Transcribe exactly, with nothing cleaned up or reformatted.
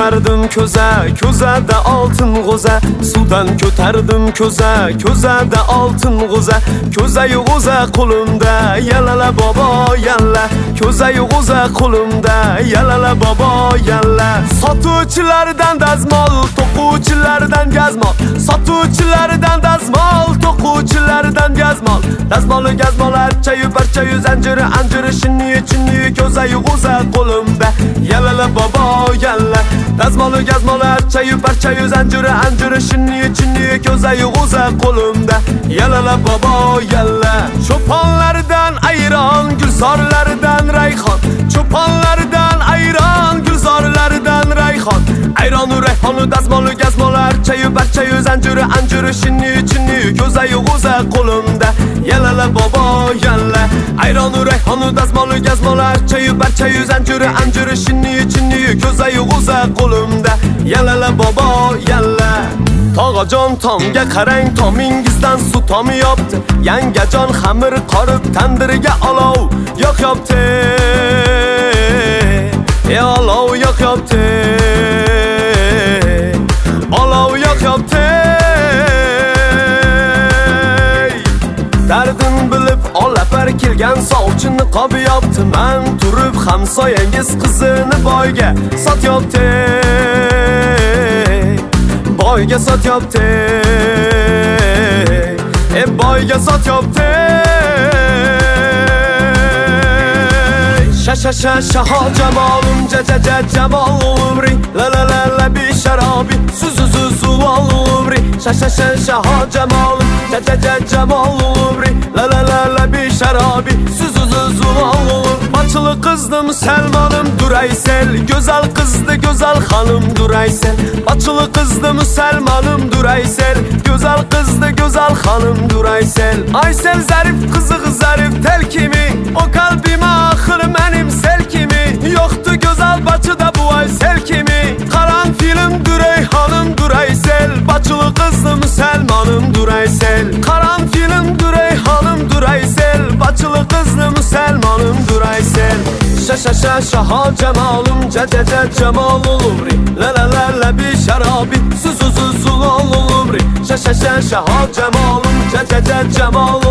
Ko'tardim ko'za, ko'zada oltin g'o'za. Suvdan ko'tardim ko'za, ko'zada oltin g'o'za. Ko'zayu g'o'za qo'limda, yalala bobo yalla. Ko'zayu g'o'za qo'limda, yalala bobo yalla. Sotuvchilardan dazmol, to'quvchilardan gazmol. Sotuvchilardan dazmol, to'quvchilardan gazmol. Dazmolu gazmolar, chayu parchayu zanjiri anjiri shinni chinni ko'zayu g'o'za qo'limda, yalala bobo yalla. Dazmolu gazmolar, chayu parchayu zanjiri anjiri shinni chinni ko'zayu g'o'za qo'limda, yalala bobo yalla. Cho'ponlardan ayron, gulzorlardan rayhon. Cho'ponlardan ayron, gulzorlardan rayhon. Ayronu rayhonu dazmolu gazmolar, chayu parchayu zanjiri anjiri shinni chinni ko'zayu g'o'za qo'limda, yalala bobo yalla. Ayronu rayhonu dazmolu gazmolar, chayu parchayu zanjiri anjiri shinni chinni ko'zayu g'o'za qo'limda, yalala bobo yalla. Tog'ajon tomga qarang, tomingizdan suv tomiyapti. Yangajon xamir qorib tandiriga olov yoqyapti. E olov yoqyapti. Olov yoqyapti. Dardim bilib olapar kelgan sovchini qobiyapti. Men turib hamsoyangiz qizini boyga sotyapti. Boyga sotyapti. E boyga sotyapti. Sha sha sha shaho jamolim ja ja ja jamol umri. La la la la bi sharobi su su su su umri. Sha sha sha shaho jamolim ja ja ja jamol umri. La la la la bi sharobi su su su su umri. Bachılı qızdı musulmonim duraysel, go'zal qizdi go'zal xonim duraysel. Bachılı qızdı musulmonim duraysel, go'zal qizdi go'zal xonim duraysel. Aysel zarif qiziq zarif tel kimi, o kalbime axir menim sel kimi. Yoxdu go'zal Bachıda bu Aysel kimi. Qaran film duray xonim duraysel, bachılı qizdi musulmonim duraysel. Qaran film duray xonim duraysel, bachılı qizdi musulmonim duraysel. Sha sha sha shaho jamolim ja ja ja jamol umri. La la la la bi sharobi su su su su umri. Sha sha sha shaho jamolim ja ja ja jamol